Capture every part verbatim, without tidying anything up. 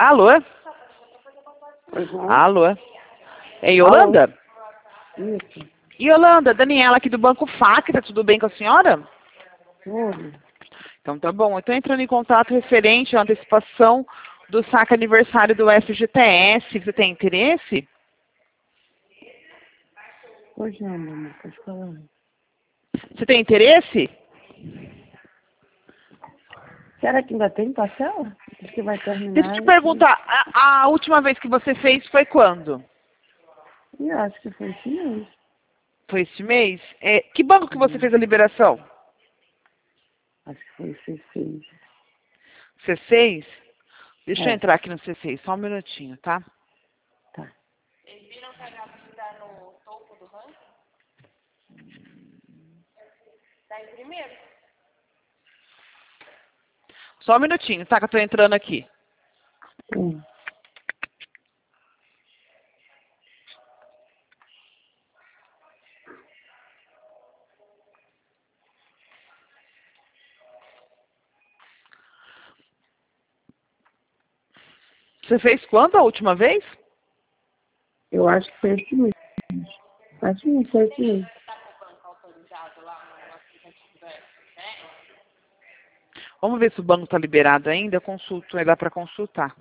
Alô? Uhum. Alô? É Yolanda? Isso. Yolanda, Daniela aqui do Banco Facta, tudo bem com a senhora? Tudo. Então tá bom, eu estou entrando em contato referente à antecipação do saque aniversário do F G T S. Você tem interesse? Pois não, mamãe, pode falar. Você tem interesse? Será que ainda tem parcela? Acho que vai Deixa eu terminar te esse... perguntar, a, a última vez que você fez foi quando? E eu acho que foi esse mês. Foi este mês? É, que banco que você Uhum. fez a liberação? Acho que foi esse seis. C seis? Deixa eu É, entrar aqui no C seis, só um minutinho, tá? tá. Só um minutinho, tá? Que eu tô entrando aqui. Hum. Você fez quando a última vez? Eu acho que foi esse mês. Acho que não foi esse mês. Vamos ver se o banco tá liberado ainda. Consulto, aí dá pra consultar.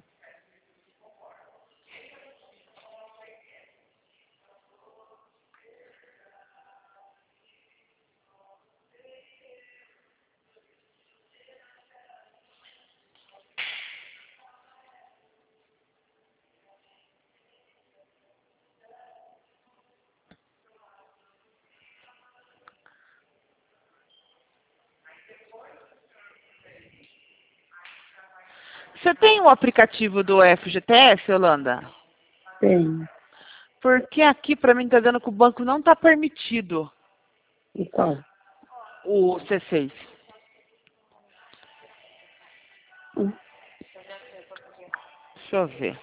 Você tem o aplicativo do F G T S, Yolanda? Tem. Porque aqui pra mim tá dando que o banco não tá permitido E qual? o C seis. Hum. Deixa eu ver.